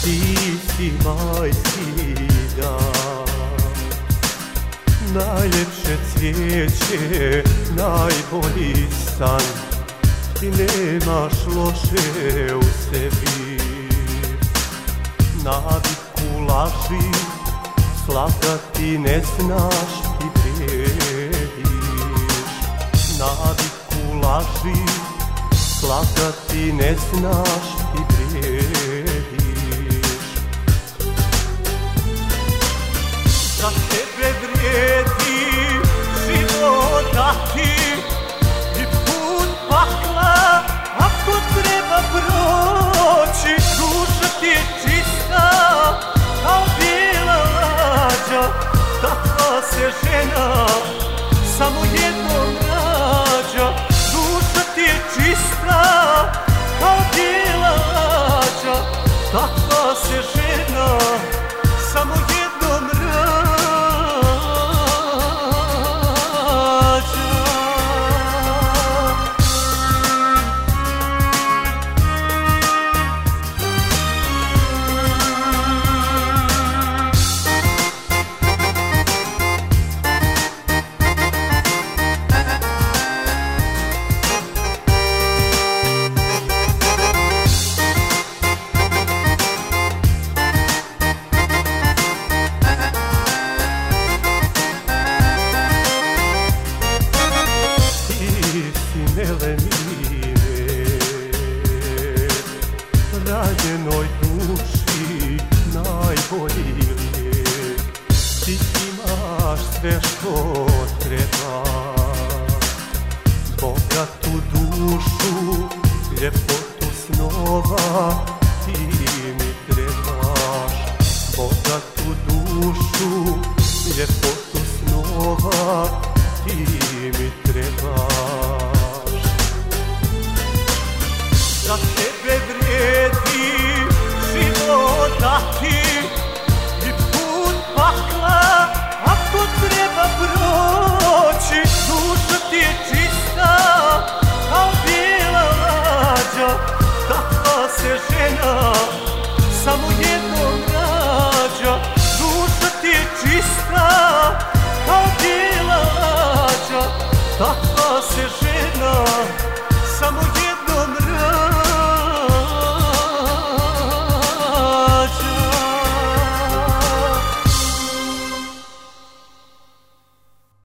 Ti si majski dan, najljepše cvijeće, najbolji san. Ti nemaš loše u sebi, naviku laži, slagati ne znaš, ti vrediš. Naviku laži, slagati ne znaš, ti vrediš. Za tebe vrijedi život dati i put pakla ako treba proći. Duša ti je čista kao bijela lađa, takva se žena samo jednom rađa. Duša ti je čista kao bijela lađa, takva se žena samo jednom rađa. Ranjenoj duši najbolji lijek, ti imaš sve što treba. Bogatu dušu, ljepotu snova, ti mi trebaš. Bogatu dušu, ljepotu snova, ti mi trebaš. Za tebe vrijedi život dati i put pakla ako treba proći. Duša ti je čista kao bijela lađa, takva se žena samo jednom rađa. Duša ti je čista kao bijela lađa, takva se žena samo jednom rađa.